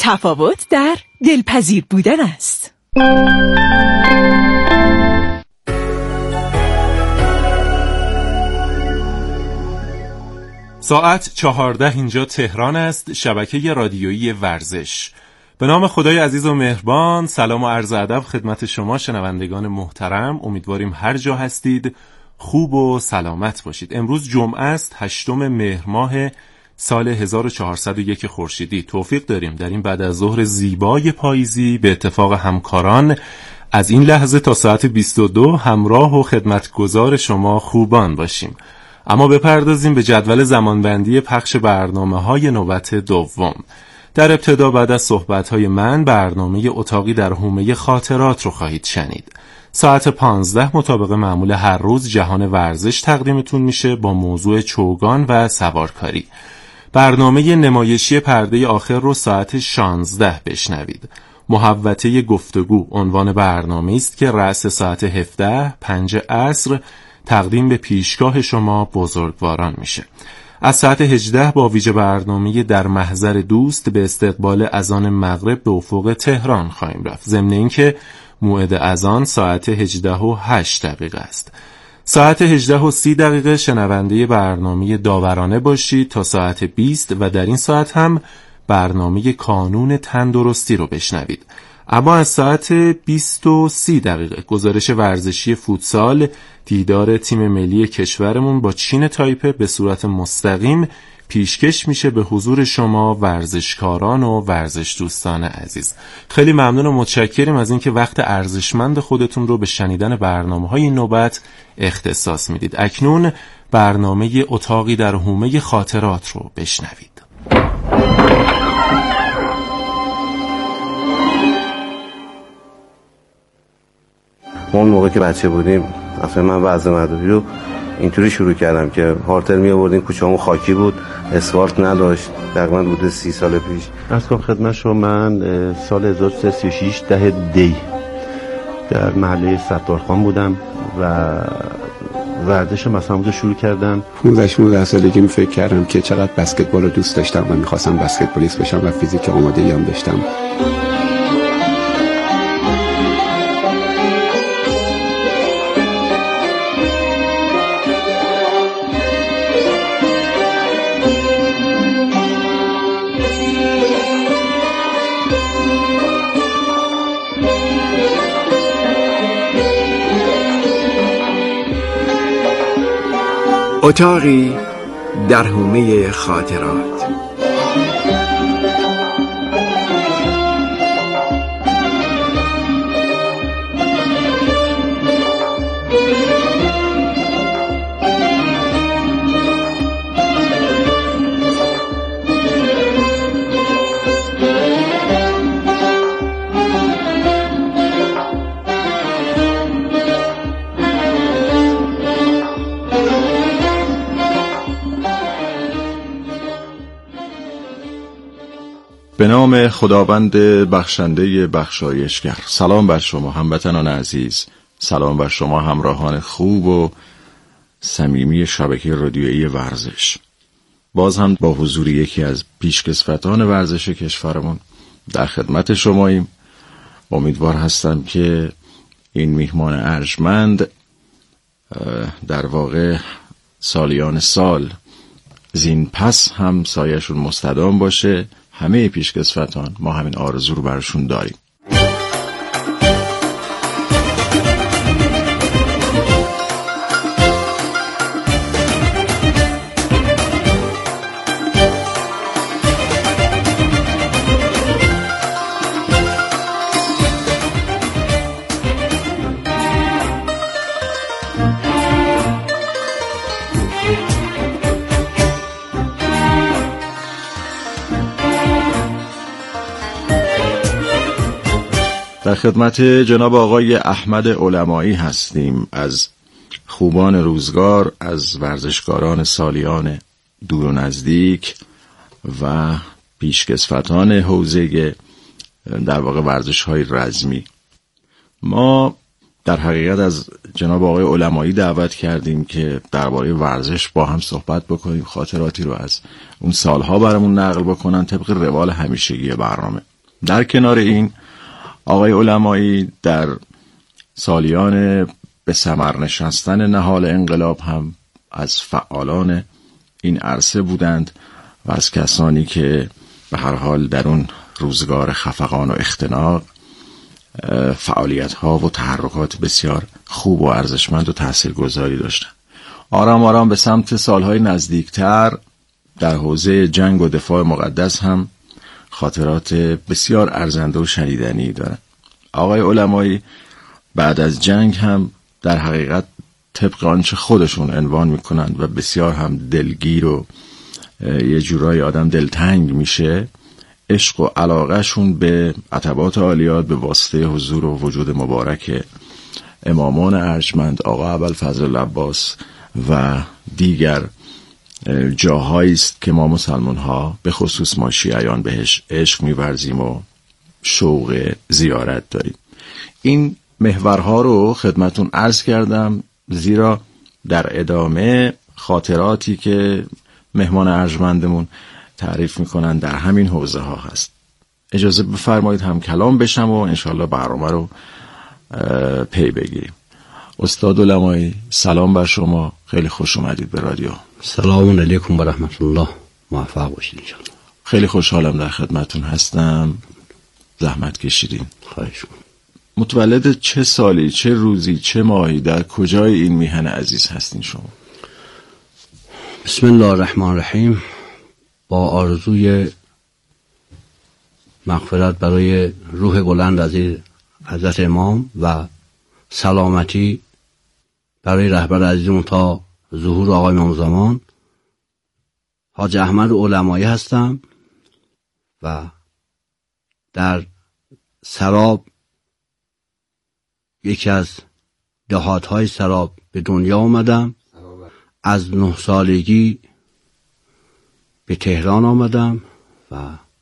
تفاوت در دلپذیر بودن است. ساعت 14 اینجا تهران است، شبکه رادیویی ورزش. به نام خدای عزیز و مهربان، سلام و عرض ادب خدمت شما شنوندگان محترم. امیدواریم هر جا هستید خوب و سلامت باشید. امروز جمعه است، 8 مهر ماه سال 1401 خورشیدی. توفیق داریم در این بعد از ظهر زیبای پاییزی به اتفاق همکاران از این لحظه تا ساعت 22 همراه و خدمتگزار شما خوبان باشیم. اما بپردازیم به جدول زمانبندی پخش برنامه‌های نوبت دوم. در ابتدا بعد از صحبت‌های من برنامه اتاقی در حومه خاطرات رو خواهید شنید. ساعت 15 مطابق معمول هر روز جهان ورزش تقدیمتون میشه با موضوع چوگان و سوارکاری. برنامه نمایشی پرده آخر رو ساعت 16 بشنوید. محوطه گفتگو عنوان برنامه است که رأس ساعت 17 5 عصر تقدیم به پیشگاه شما بزرگواران میشه. از ساعت 18 با ویژه برنامه در محضر دوست به استقبال اذان مغرب به افق تهران خواهیم رفت. ضمن اینکه موعد اذان ساعت 18:08 است. ساعت 18:30 شنونده برنامه داورانه باشید تا ساعت 20 و در این ساعت هم برنامه کانون تندرستی رو بشنوید. اما از ساعت 20:30 گزارش ورزشی فوتسال، دیدار تیم ملی کشورمون با چین تایپه به صورت مستقیم پیشکش میشه به حضور شما ورزشکاران و ورزش دوستان عزیز. خیلی ممنون و متشکریم از اینکه وقت ارزشمند خودتون رو به شنیدن برنامه‌های این نوبت اختصاص میدید. اکنون برنامه اتاقی در حومه خاطرات رو بشنوید. اون موقع که بچه بودیم اصلا من وضع مدرسه رو اینطوری شروع کردم که هارتل می آوردیم، کوچه‌مون خاکی بود، اسفالت نداشت، تقریبا بوده 30 سال پیش. از کنم خدمت شما من سال 1336 10 دی در محله ستارخان بودم و ورزش مثلا شروع کردم. 15 سالگی فکر کردم که چقدر بسکتبال رو دوست داشتم و می‌خواستم بسکتبالیست بشم و فیزیک آمادگی هم داشتم. اتاقی در حومه خاطرات. به نام خداوند بخشنده بخشایشگر. سلام بر شما هموطنان عزیز، سلام بر شما همراهان خوب و صمیمی شبکه رادیویی ورزش. باز هم با حضور یکی از پیشکسوتان ورزش کشورمون در خدمت شماییم. امیدوار هستم که این میهمان ارجمند در واقع سالیان سال زین پس هم سایه‌شون مستدام باشه. همه پیشکسوتان ما همین آرزو رو برشون داریم. در خدمت جناب آقای احمد علمایی هستیم، از خوبان روزگار، از ورزشکاران سالیان دور و نزدیک و پیشکسوتان حوزه در واقع ورزش‌های رزمی. ما در حقیقت از جناب آقای علمایی دعوت کردیم که درباره ورزش با هم صحبت بکنیم، خاطراتی رو از اون سالها برامون نقل بکنن طبق روال همیشگی برنامه. در کنار این آقای علمایی در سالیان به ثمر نشستن نهال انقلاب هم از فعالان این عرصه بودند و از کسانی که به هر حال در اون روزگار خفقان و اختناق فعالیت ها و تحرکات بسیار خوب و ارزشمند و تاثیرگذاری داشتند. آرام آرام به سمت سالهای نزدیکتر در حوزه جنگ و دفاع مقدس هم خاطرات بسیار ارزنده و شنیدنی دارند. آقای علمایی بعد از جنگ هم در حقیقت طبق آنچه خودشون عنوان میکنند و بسیار هم دلگیر و یه جورای آدم دلتنگ میشه، عشق و علاقهشون به عتبات عالیات به واسطه حضور و وجود مبارک امامان ارجمند آقا ابوالفضل العباس و دیگر جاهایی است که ما مسلمان ها به خصوص ما شیعیان بهش عشق می‌ورزیم و شوق زیارت داریم. این محورها رو خدمتون عرض کردم زیرا در ادامه خاطراتی که مهمان ارجمندمون تعریف میکنن در همین حوزه ها هست. اجازه بفرمایید هم کلام بشم و انشالله برنامه رو پی بگیریم. استاد علمایی سلام بر شما، خیلی خوش اومدید به رادیو. سلام علیکم و رحمت الله، موفق باشید انشالله. خیلی خوشحالم در خدمتون هستم، زحمت کشیدین. خواهش می‌کنم. متولد چه سالی، چه روزی، چه ماهی، در کجای این میهن عزیز هستین شما؟ بسم الله الرحمن الرحیم. با آرزوی مغفرت برای روح بلند حضرت امام و سلامتی برای رهبر عزیزمون تا ظهور آقای امام زمان، حاج احمد علمایی هستم و در سراب، یکی از دهات‌های سراب به دنیا آمدم. از 9 سالگی به تهران آمدم و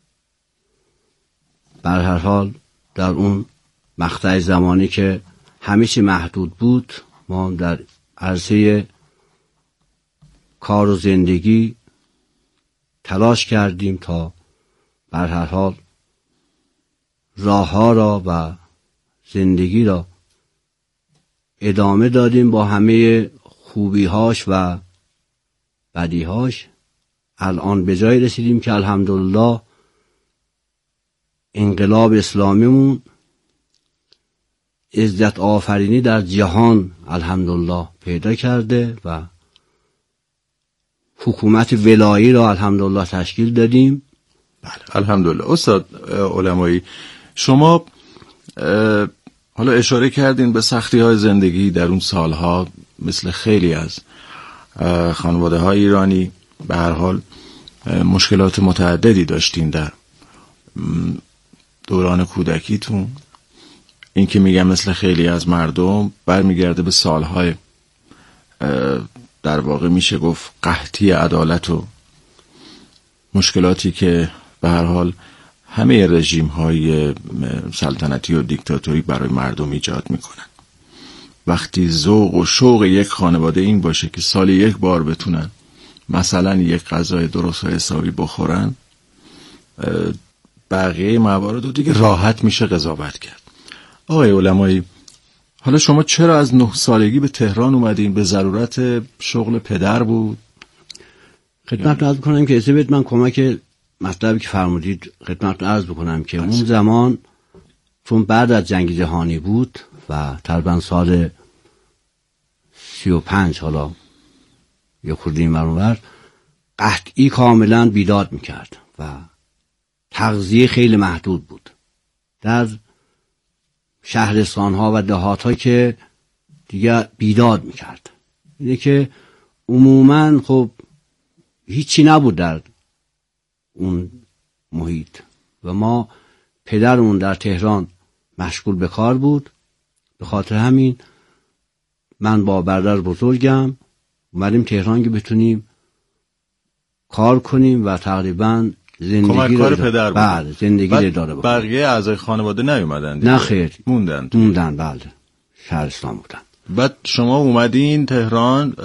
بر هر حال در اون مقطع زمانی که همیشه محدود بود، ما در عرصه کار و زندگی تلاش کردیم تا بر هر حال راه‌ها را و زندگی را ادامه دادیم با همه خوبی‌هاش و بدی‌هاش. الان به جای رسیدیم که الحمدلله انقلاب اسلامیمون عزت آفرینی در جهان الحمدلله پیدا کرده و حکومت ولایی را الحمدلله تشکیل دادیم. بله الحمدلله. استاد علمایی، شما حالا اشاره کردین به سختی‌های زندگی در اون سالها، مثل خیلی از خانواده‌های ایرانی به هر حال مشکلات متعددی داشتین در دوران کودکیتون. این که میگم مثل خیلی از مردم برمیگرده به سالهای در واقع میشه گفت قحطی عدالت و مشکلاتی که به هر حال همه رژیم‌های سلطنتی و دیکتاتوری برای مردم ایجاد میکنن. وقتی ذوق و شوق یک خانواده این باشه که سالی یک بار بتونن مثلا یک غذای درست و حسابی بخورن، بقیه موارد رو دیگه راحت میشه قضاوت کرد. آقای علمایی، حالا شما چرا از 9 سالگی به تهران اومدین؟ به ضرورت شغل پدر بود؟ خدمت عرض بکنم که اجازه بدید من کمک مطلبی که فرمودید خدمت عرض بکنم که اون زمان چون بعد از جنگ جهانی بود و تقریبا سال 35 حالا یا خردی مرور قحطی کاملا بیداد میکرد و تغذیه خیلی محدود بود در شهرستان ها و دهات ها که دیگه بیداد میکرد. اینه که عموما خب هیچی نبود در اون محیط و ما پدرمون در تهران مشغول به کار بود. به خاطر همین من با برادر بزرگم اومدیم تهران که بتونیم کار کنیم و تقریبا زندگی کار پدر بود. بله زندگی داره. بقیه اعضای خانواده نیومدن دیگه؟ نه خیر موندن بله شهرستان بودن. بعد شما اومدین تهران،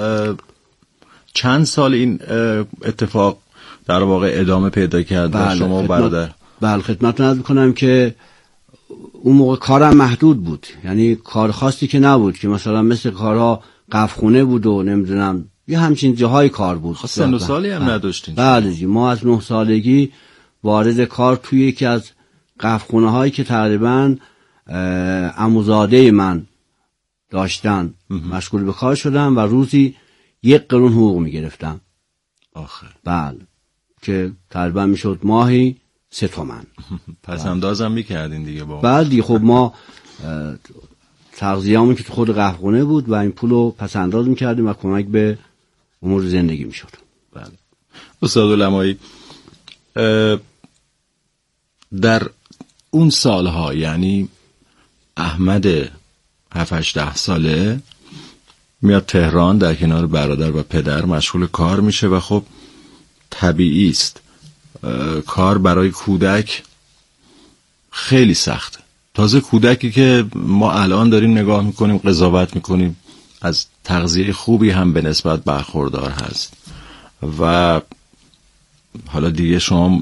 چند سال این اتفاق در واقع ادامه پیدا کرد؟ بله. شما برادر بله خدمتتون عرض می‌کنم که اون موقع کارم محدود بود، یعنی کار خاصی که نبود که مثلا مثل کارها قفخونه بود و نمیدونم یه همچین جاهای کار بود. سن و سالی هم نداشتین؟ بله جی، ما از 9 سالگی وارد کار توی یکی از قفخونه هایی که تقریبا عموزاده من داشتن مشغول به کار شدم و روزی 1 قرون حقوق میگرفتم. آخه بله، که تقریبا میشد ماهی 3 تومن. پس اندازم میکردین دیگه با بعدی خب ما تغذیه‌مون که تو خود قهوه‌خونه بود و این پولو پس انداز میکردیم و کمک به امور زندگی میشد. بله. استاد علمایی، در اون سالها یعنی احمد 7-8 ساله میاد تهران، در کنار برادر و پدر مشغول کار میشه و خب طبیعی است کار برای کودک خیلی سخته. تازه کودکی که ما الان داریم نگاه میکنیم، قضاوت میکنیم، از تغذیه خوبی هم به نسبت برخوردار هست و حالا دیگه شما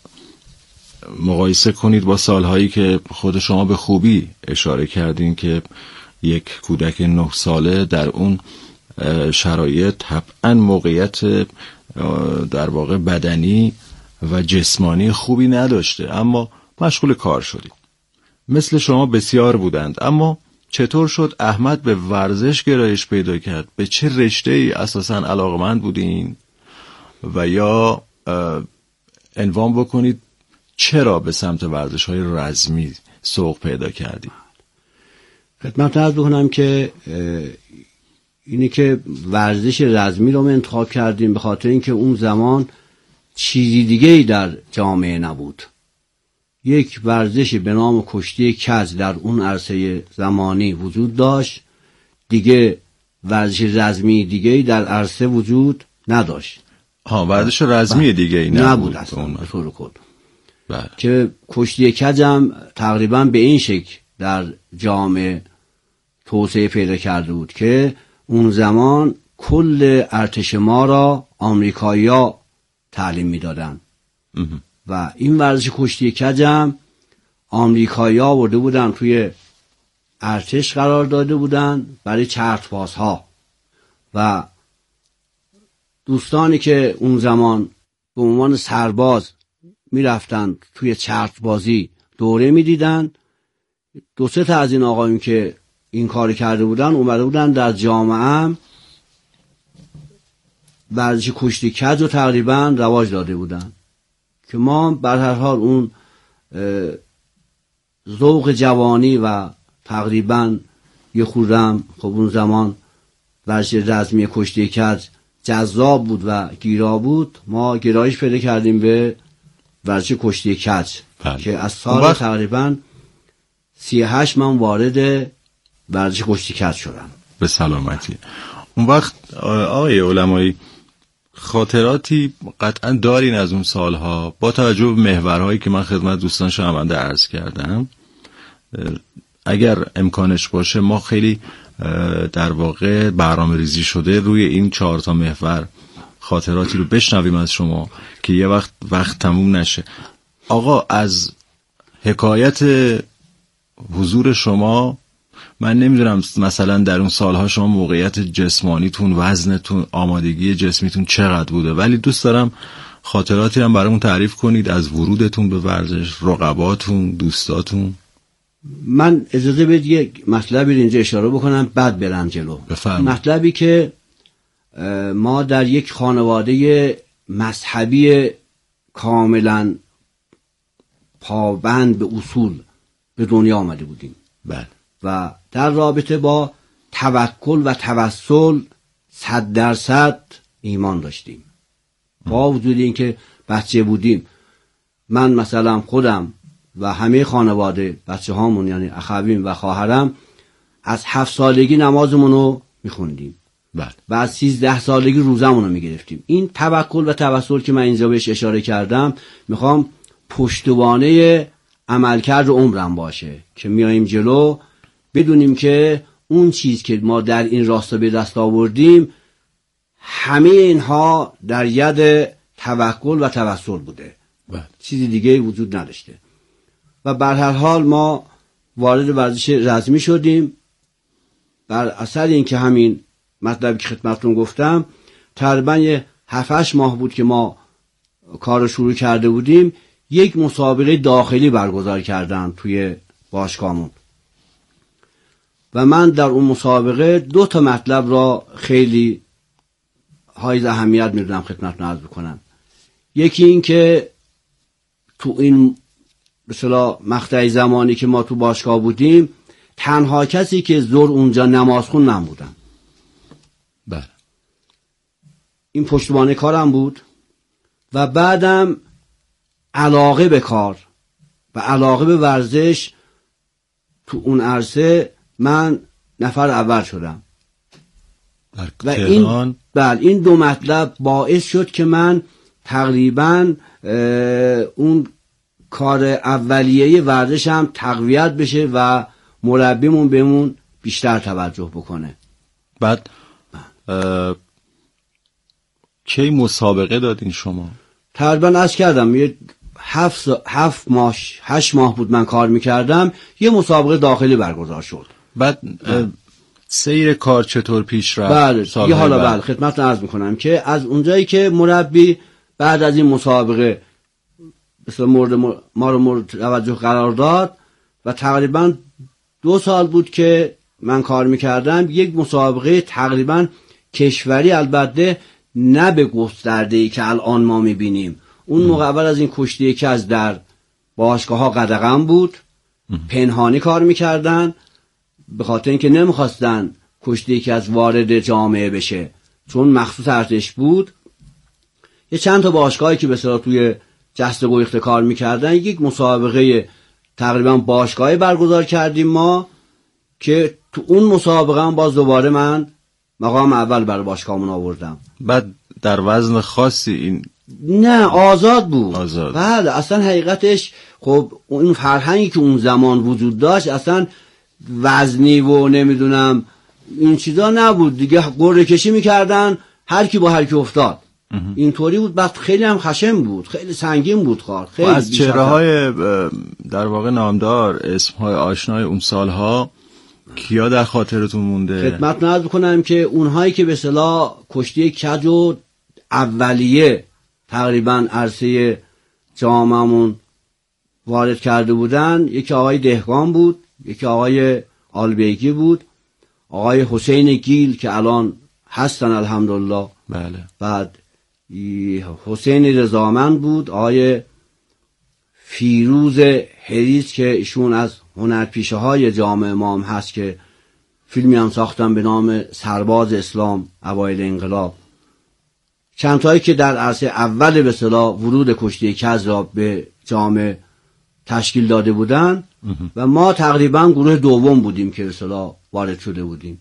مقایسه کنید با سالهایی که خود شما به خوبی اشاره کردین که یک کودک 9 ساله در اون شرایط طبعا موقعیت در واقع بدنی و جسمانی خوبی نداشته، اما مشغول کار شدید. مثل شما بسیار بودند، اما چطور شد احمد به ورزش گرایش پیدا کرد؟ به چه رشته‌ای اساساً علاقمند بودین؟ و یا عنوان بکنید چرا به سمت ورزش‌های رزمی سوق پیدا کردید؟ خدمت عرض بکنم که اینی که ورزش رزمی رو ما انتخاب کردیم به خاطر اینکه اون زمان چیزی دیگه‌ای در جامعه نبود. یک ورزش به نام کشتی کج در اون عرصه زمانی وجود داشت، دیگه ورزش رزمی دیگه‌ای در عرصه وجود نداشت. ورزش رزمی دیگه‌ای نبود اصلا به طور کل. بله. که کشتی کج هم تقریبا به این شکل در جامعه توسعه پیدا کرده بود که اون زمان کل ارتش ما را آمریکایی‌ها تعلیم میدادن و این ورزش کشتی کج هم آمریکایی‌ها آورده بودن توی ارتش قرار داده بودن برای چرت‌بازها و دوستانی که اون زمان به عنوان سرباز میرفتن توی چرت‌بازی دوره میدیدن. 2-3 تا از این آقایون که این کار کرده بودن اومده بودن در جامعه هم ورزش کشتی کج رو تقریبا رواج داده بودن که ما بر هر حال اون ذوق جوانی و تقریبا یه خوردم خب اون زمان ورزش رزمی کشتی کج جذاب بود و گیرا بود، ما گرایش پیدا کردیم به ورزش کشتی کج که از سال تقریبا 38 من وارد ورزش کشتی کج شدم. به سلامتی. اون وقت آقای علمایی خاطراتی قطعا دارین از اون سالها با توجه به محورهایی که من خدمت دوستان شنونده عرض کردم؟ اگر امکانش باشه ما خیلی در واقع برنامه ریزی شده روی این 4 تا محور خاطراتی رو بشنویم از شما که یه وقت تموم نشه. آقا از حکایت حضور شما من نمیدونم مثلا در اون سالها شما موقعیت جسمانیتون، وزنتون، آمادگی جسمیتون چقدر بوده، ولی دوست دارم خاطراتی هم برامون تعریف کنید از ورودتون به ورزش، رقباتون، دوستاتون. من اجازه بدید یک مطلبی اینجا اشاره بکنم بعد برم جلو. مطلبی که ما در یک خانواده مذهبی کاملا پابند به اصول به دنیا آمده بودیم. بله. و در رابطه با توکل و توسل 100% ایمان داشتیم. با وجود اینکه بچه بودیم، من مثلا خودم و همه خانواده بچه هامون یعنی اخویم و خواهرم از 7 سالگی نمازمون رو میخوندیم. بله. و از 13 سالگی روزمون رو میگرفتیم. این توکل و توسل که من اینجا بهش اشاره کردم میخوام پشتوانه عملکرد عمرم باشه که میاییم جلو بدونیم که اون چیز که ما در این راستا به دست آوردیم همه اینها در ید توکل و توسل بوده. چیزی دیگه وجود نداشته. و بر هر حال ما وارد ورزش رزمی شدیم. بر اثر اینکه همین مطلبی که خدمتتون گفتم تقریبا 7-8 ماه بود که ما کار رو شروع کرده بودیم، یک مسابقه داخلی برگزار کردن توی باشگاهمون و من در اون مسابقه 2 مطلب را خیلی حائز اهمیت میدونم خدمتتون عرض بکنم. یکی این که تو این مثلا مقطع زمانی که ما تو باشگاه بودیم تنها کسی که زور اونجا نماز خون من بودم. بله. این پشتوانه کارم بود و بعدم علاقه به کار و علاقه به ورزش تو اون عرصه من نفر اول شدم و این 2 مطلب باعث شد که من تقریبا اون کار اولیه ورزشم تقویت بشه و مربیمون بهمون بیشتر توجه بکنه. بعد کی مسابقه دادین شما؟ تقریبا عرض کردم یه 8 ماه بود من کار میکردم، یه مسابقه داخلی برگزار شد. بعد سیر کار چطور پیش رفت؟ بله یه حالا بله خدمتتون عرض میکنم که از اونجایی که مربی بعد از این مسابقه مثلا ما رو مورد توجه قرار داد و تقریبا 2 سال بود که من کار میکردم، یک مسابقه تقریبا کشوری، البته نه به گسترده‌ای که الان ما میبینیم. اون موقع اول از این کشتی که از در باشگاه ها قدغن بود، پنهانی کار میکردن به خاطر اینکه نمیخواستن کشتی که از وارد جامعه بشه، چون مخصوص ارتش بود. یه چند تا باشگاهی که به اصطلاح توی جست گویخته کار میکردن، یک مسابقه تقریبا باشگاهی برگزار کردیم ما که تو اون مسابقه هم باز دوباره من مقام اول برای باشگاهمون آوردم. بعد در وزن خاصی این نه آزاد بود. آزاد. بله اصلا حقیقتش خب اون فرهنگی که اون زمان وجود داشت اصلا وزنی و نمیدونم این چیزا نبود دیگه، قرعه کشی میکردن هر کی با هر کی افتاد. اینطوری بود. بعد خیلی هم خشن بود، خیلی سنگین بود کار. خیلی از چهره‌های در واقع نامدار، اسم‌های آشنای اون سالها کیا در خاطرتون مونده؟ خدمتتون عرض بکنم که اونهایی که به اصطلاح کشتی کج و اولیه تقریبا عرصه جامعمون وارد کرده بودن، یکی آقای دهقان بود، یکی آقای آلبیگی بود، آقای حسین گیل که الان هستن الحمدلله. بله. بعد حسین رضامند بود، آقای فیروز حریص که ایشون از هنرپیشه های جامعه ما هم هست که فیلمی هم ساختن به نام سرباز اسلام اوایل انقلاب. چند تایی که در عرصه اول به اصطلاح ورود کشتی کج را به جامعه تشکیل داده بودن و ما تقریبا گروه دوم بودیم که به اصطلاح وارد شده بودیم.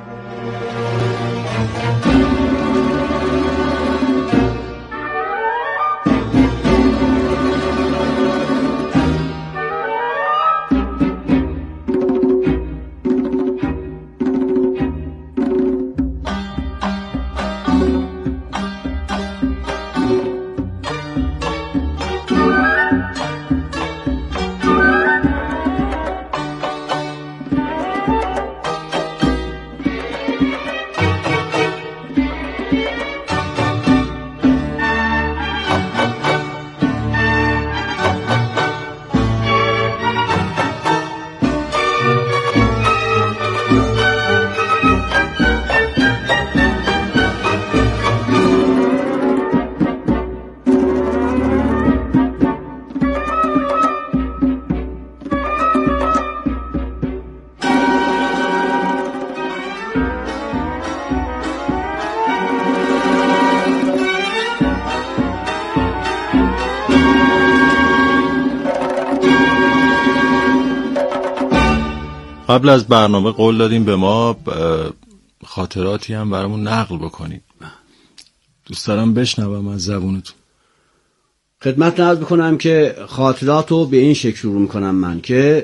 قبل از برنامه قول دادیم به ما خاطراتی هم برامون نقل بکنید. دوست دارم بشنوم از زبونتون. خدمت عرض بکنم که خاطراتو به این شکل شروع میکنم من که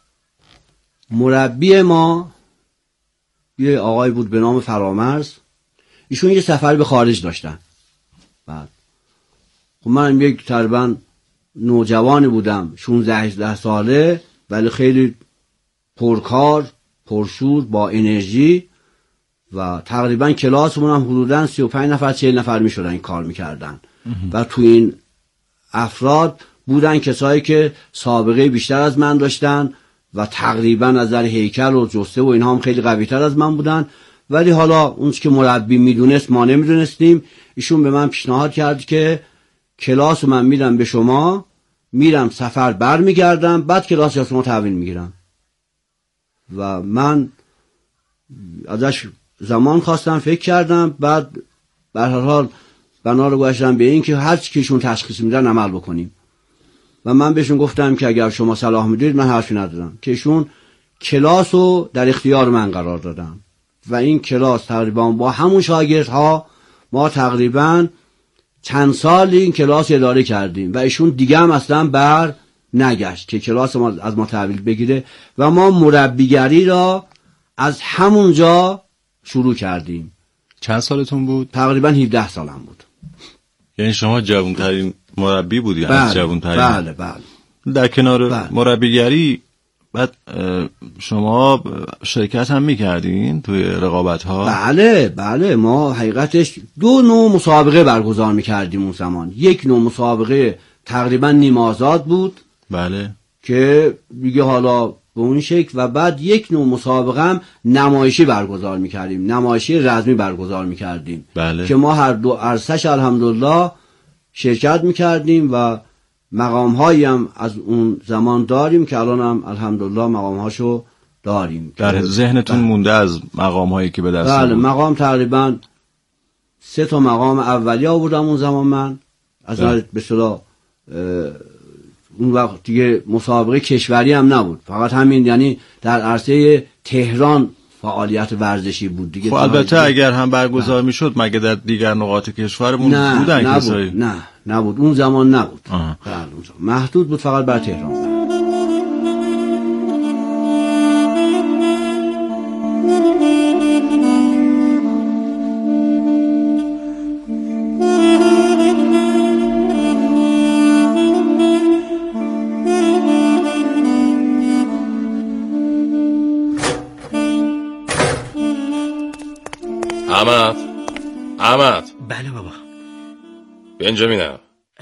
مربی ما یه آقای بود به نام فرامرز، ایشون یه سفر به خارج داشتن. بعد خب من یک تقریبا نوجوانی بودم 16-18 ساله، ولی خیلی پرکار، پرشور، با انرژی و تقریبا کلاسمون هم حدوداً 35 نفر 40 نفر میشدن این کار میکردن و تو این افراد بودن کسایی که سابقه بیشتر از من داشتن و تقریبا از نظر هیکل و جسته و اینها هم خیلی قوی‌تر از من بودن، ولی حالا اون که مربی میدونست ما نمیدونستیم. ایشون به من پیشنهاد کرد که کلاس من میدم به شما، میرم سفر برمیگردم، بعد کلاس از شما تحویل میگیرم. و من ازش زمان خواستم، فکر کردم، بعد به هر حال بنا رو گذاشتم به این که هر چی که ایشون تشخیص میدن عمل بکنیم. و من بهشون گفتم که اگر شما صلاح میدید من حرفی ندادم، که ایشون کلاس رو در اختیار من قرار دادم و این کلاس تقریبا با همون شاگردها ما تقریبا چند سال این کلاس اداره کردیم و ایشون دیگه هم اصلا بر نگشت که کلاس ما از ما تحویل بگیره و ما مربیگری را از همونجا شروع کردیم. چند سالتون بود؟ تقریبا 17 سالم بود. یعنی شما جوانترین مربی بودی؟ بله جوانترین. بله بله. در کنار مربیگری بعد شما شرکت هم میکردین توی رقابت ها؟ بله بله، ما حقیقتش 2 نوع مسابقه برگزار میکردیم اون زمان. یک نوع مسابقه تقریبا نیم آزاد بود، بله، که دیگه حالا به اون شکل، و بعد یک نوع مسابقه هم نمایشی برگزار میکردیم، نمایشی رزمی برگزار میکردیم، بله، که ما هر دو عرصه‌اش الحمدلله شرکت میکردیم و مقام هایی هم از اون زمان داریم که الان هم الحمدلله مقام هاشو داریم. در ذهنتون مونده از مقام هایی که به دست بله، بود؟ مقام تقریبا 3 تا مقام اولیه آوردم اون زمان من. از نظر به اصطلاح اون وقت دیگه مسابقه کشوری هم نبود، فقط همین، یعنی در عرصه تهران فعالیت ورزشی بود دیگه. خب البته اگر هم برگزار میشد مگه در دیگر نقاط کشورمون بودن کسایی؟ نه نبود، اون زمان نبود. محدود بود فقط بر تهران. احمد. بله بابا. بنجامینم.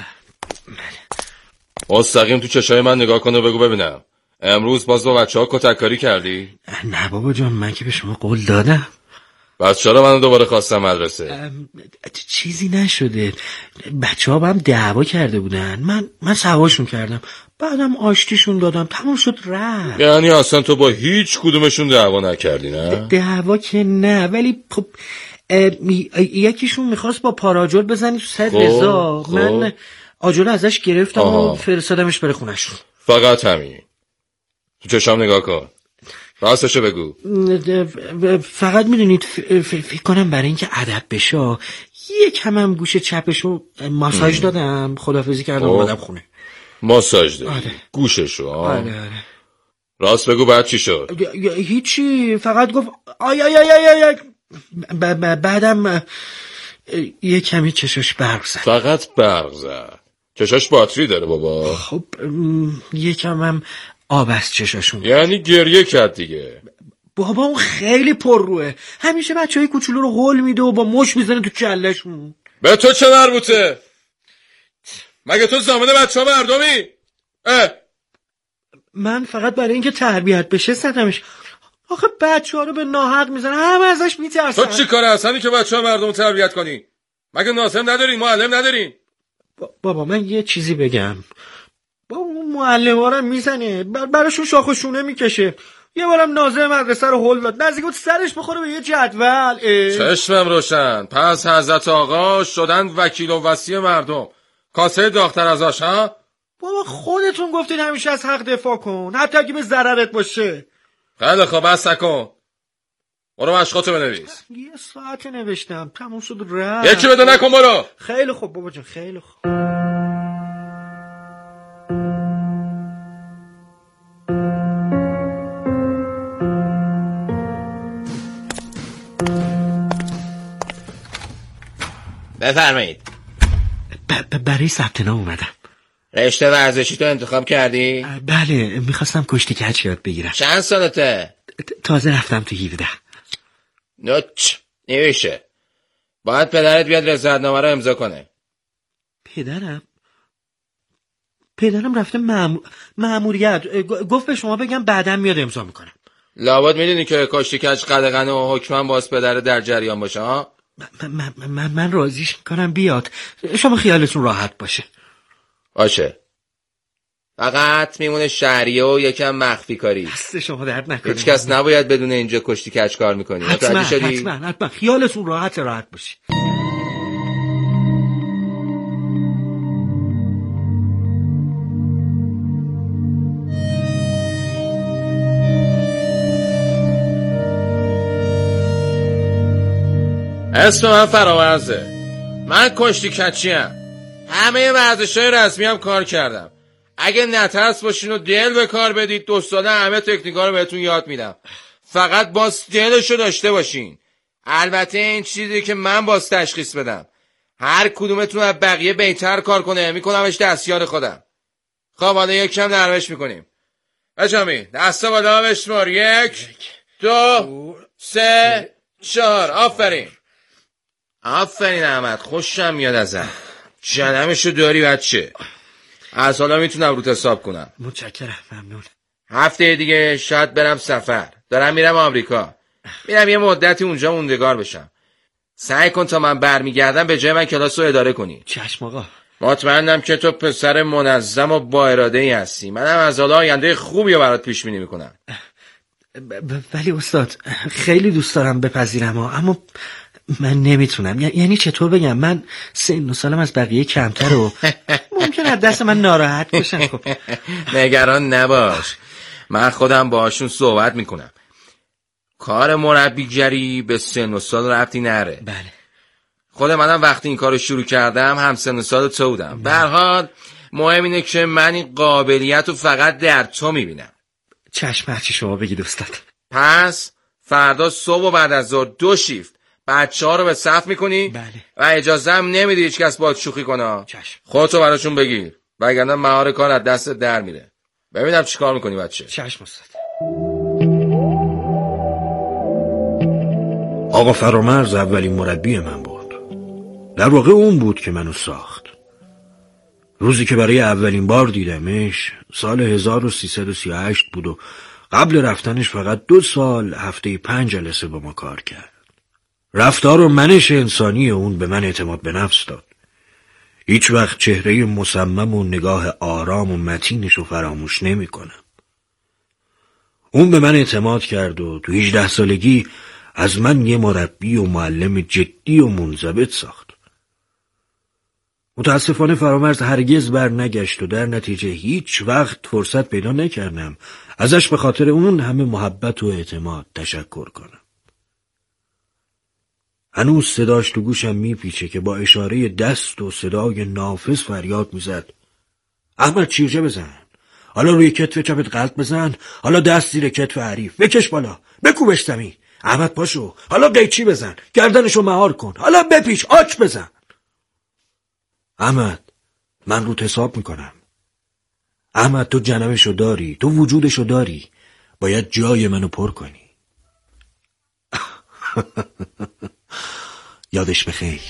مستقیم تو چشای من نگاه کن و بگو ببینم امروز باز با بچه ها کتککاری کردی؟ نه بابا جان، من که به شما قول دادم. بس چرا منو دوباره خواستم مدرسه؟ چیزی نشده، بچه ها با هم دعوا کرده بودن، من سواشون کردم، بعدم آشتیشون دادم، تمام شد رفت. یعنی اصلا تو با هیچ کدومشون دعوا نکردی؟ نه دعوا که نه، ولی خب یکیشون میخواست با پاراجول بزنی تو سر رضا، من آجوله ازش گرفتم و فرستادمش بره خونه‌شون. فقط همین؟ تو چشام نگاه کن، راستشو بگو. فقط میدونید فکر کنم برای اینکه ادب بشه یکم هم گوش چپشو ماساژ دادم، خداحافظی کردم، اومدم خونه. ماساژ دادی؟ آره. گوششو؟ آره. راست بگو بعد چی شد؟ هیچی، فقط گفت آی آی آی آی آی. بعدم یه کمی چشاش برق زد. فقط برق زد؟ چشاش باتری داره بابا؟ خب یکم هم آب از چشاشون. یعنی گریه کرد دیگه؟ بابا اون خیلی پر روه، همیشه بچهای کوچولو رو هول میده و با مش میزنه تو کلهشون. به تو چه مربوطه؟ مگه تو زامن بچه ها مردمی؟ من فقط برای اینکه تربیت بشه زدمش. آخه بچه ها رو به ناحق میزنه، همه ازش میترسن. تو چی کاره هستنی که بچه ها مردم رو تربیت کنی؟ مگه ناظم ندارین؟ معلم ندارین؟ بابا من یه چیزی بگم، بابا اون معلم ها رو میزنه، براشون شاخ و شونه میکشه. یه بارم ناظم مدرسه رو هل داد، نزدیک بود سرش بخوره به یه جدول. چشمم روشن. پس حضرت آقا شدن وکیل و وصی مردم، کاسه داغ‌تر ازش ها؟ بابا خودتون گفتین همیشه از حق دفاع کن، حتی اگه به ضررت باشه. خیلی خوب، بس نکن، برو مشقاتو بنویس. یه ساعت نوشتم، تموم شد رفت. یکی بده نکن برو. خیلی خوب بابا جان، خیلی خوب. بفرمایید. برای ثبت نام اومدم. رشته ورزشی تو انتخاب کردی؟ بله، میخواستم کشتی کج یاد بگیرم. چند سالته؟ تازه رفتم تو 17. نوچ نمیشه. باید پدرت بیاد رضایت‌نامه رو امضا کنه. پدرم رفته مأموریت. گفت به شما بگم بعداً میاد امضا میکنم. لابد میدونی که کشتی کج قدغن و حکماً باز پدر در جریان باشه ها؟ من راضیش میکنم بیاد. شما خیالتون راحت باشه. فقط میمونه شهریه و یکم مخفی کاری. دست شما درد نکنه. هیچ کس نباید بدون اینجا کشتی کج کار میکنی. حتما خیالتون راحت باشه. اسم من فرامرزه. من کشتی کچیم. همه ورزش‌های رسمی هم کار کردم. اگه نترس باشین و دل به کار بدید 2 ساله همه تکنیکا رو بهتون یاد میدم. فقط باز دلشو داشته باشین. البته این چیزی که من باز تشخیص بدم. هر کدومتون از بقیه بهتر کار کنه میکنمش دستیار خودم. خب حالا یکم نرمش میکنیم. بچه‌می دستا بالا بشمار. 1 2 3 4. آفرین احمد، خوشم میاد ازم. جنمشو داری بچه. از حالا میتونم روت حساب کنم. متشکرم، ممنون. هفته دیگه شاید برم سفر. دارم میرم آمریکا. میرم یه مدتی اونجا موندگار بشم. سعی کن تا من برمیگردم به جای من کلاس رو اداره کنی. چشم آقا. مطمئنم که تو پسر منظم و با اراده ای هستی. منم از حالا آینده خوبی رو برات پیش بینی میکنم. ولی استاد خیلی دوست دارم بپذیرم اما من نمیتونم. یعنی چطور بگم، من سن و سالم از بقیه کمتر و ممکنه دست من ناراحت بشن. خب نگران نباش، من خودم باشون صحبت میکنم. کار مربیگری به سن و سال ربطی نره. بله. خود منم وقتی این کارو شروع کردم هم سن و سال تو بودم. به هر حال مهم اینه که من این قابلیت رو فقط در تو میبینم. چشم، هرچی شما بگید استاد. پس فردا صبح و بعد از ظهر 2 شیفت بچه‌ها رو به صف میکنی. بله. و اجازه هم نمیدی هیچ کس باهات شوخی کنه. چشم. خودتو براشون بگیر وگرنه مهار کار از دست در میره. ببینم چیکار میکنی بچه. چشم استاد. آقا فرامرز اولین مربی من بود. در واقع اون بود که منو ساخت. روزی که برای اولین بار دیدمش سال 1338 بود و قبل رفتنش فقط 2 سال هفته 5 جلسه با ما کار کرد. رفتار و منش انسانی اون به من اعتماد به نفس داد. هیچ وقت چهره مصمم و نگاه آرام و متینش رو فراموش نمی کنم. اون به من اعتماد کرد و تو 18 سالگی از من یه مربی و معلم جدی و منضبط ساخت. متاسفانه فرامرز هرگز بر نگشت و در نتیجه هیچ وقت فرصت پیدا نکردم ازش به خاطر اون همه محبت و اعتماد تشکر کنم. هنوز صداش تو گوشم میپیچه که با اشاره دست و صدای نافذ فریاد میزد: احمد چیرجه بزن، حالا روی کتف چپت قلب بزن، حالا دست زیر کتف حریف بکش بالا، بکوبش زمین. احمد پاشو، حالا قیچی بزن، گردنشو مهار کن، حالا بپیچ، آچ بزن. احمد، من روت حساب میکنم. احمد، تو جنمشو داری، تو وجودشو داری، باید جای منو پر کنی. یادش بخیر.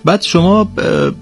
بعد شما